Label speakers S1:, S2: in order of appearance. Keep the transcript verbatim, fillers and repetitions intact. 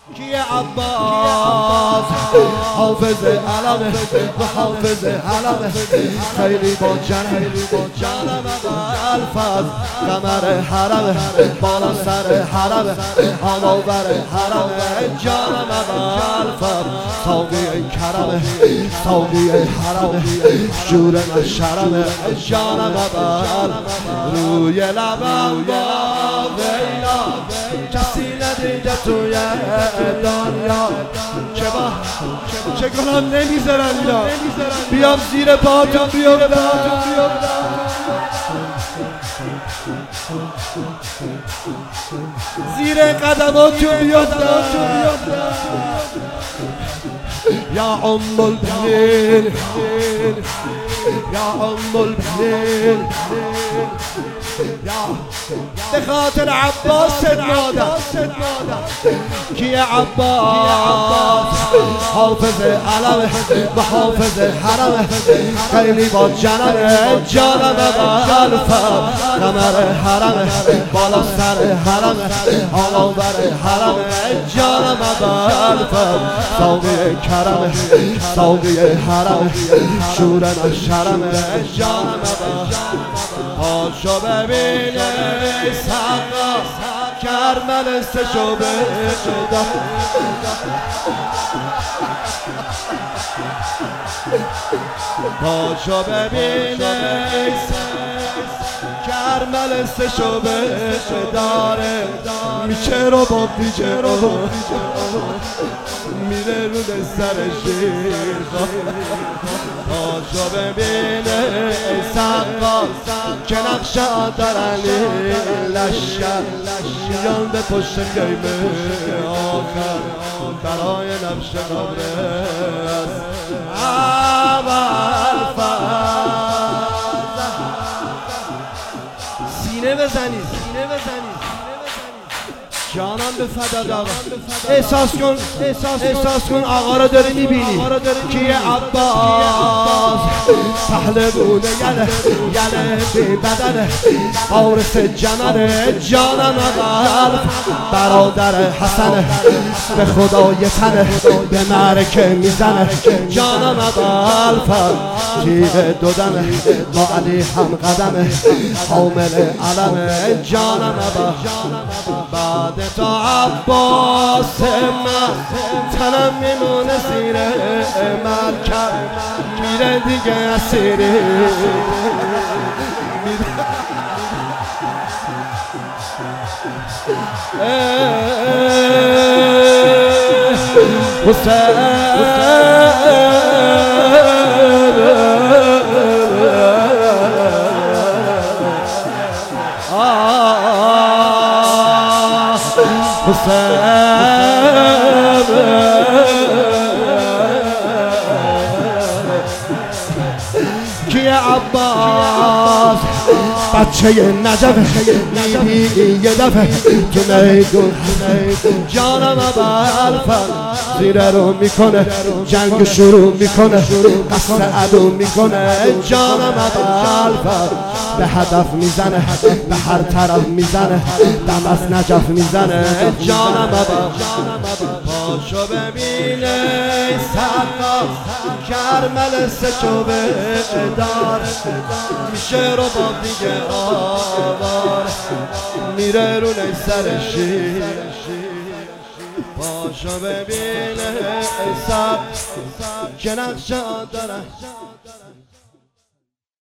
S1: کیه عباس حافظ علمه و حافظ علمه خیلی با جنم جانم الفاظ قمر حرمه بالا سر حرمه آنوبر حرمه جانم الفاظ ساقی کرمه ساقی حرمه شور نشرمه جانم روی لبم با ویلا کسی ندیده توی دنیا که با چه کنم نمیذارم اینا بیام زیر پاتون بیافتم زیر قدماتون بیافتم یا ام البنین یا ام البنین به خاطر عباس مادر کیه عباس حافظ علمه و حافظ حرمه خیلی با جنمه جانم الفا قمر حرمه بالا سر حرمه آقا بر حرمه جانم الفا ساقی کرمه ساقی حرمه شور نشرمه جانم پاشو ببینه سقا کرمل استشو بشدا پاشو ببینه کرمل استشو بشداره میشه رو با پیچه رو میره رو سر شیر پاشو ببینه سقا که نقشه دارنی لشکر میان به پشت خیمه آخر برای نفش قبره اول فرد سینه بزنید سینه بزنید جانم به فداد آقا احساس کن احساس کن آقا رو داری میبینی کیه عباس پهلوونه یله یله بی بدنه عارف جمله جانم قلب برادر حسنه به خدای تنه به معرکه میزنه جانم قلب تیغ دودنه با علی هم قدمه حامل علمه جانم بعد تا عباس من تنم میمونه زیر مرکب میره دیگه اسیری کیه عباس بچه نجفه میبینی یه دفعه تو نیدون جانم الفن زیره رو میکنه جنگ شروع میکنه قصد عدو میکنه جانم الفن به هدف میزنه به هر طرف میزنه دم از نجف میزنه جانم پاشو ببینه سقا کرمل سچو داره میشه رو با دیگه آوار میره رو سر شیر پاشو ببینه سقا که نقشه داره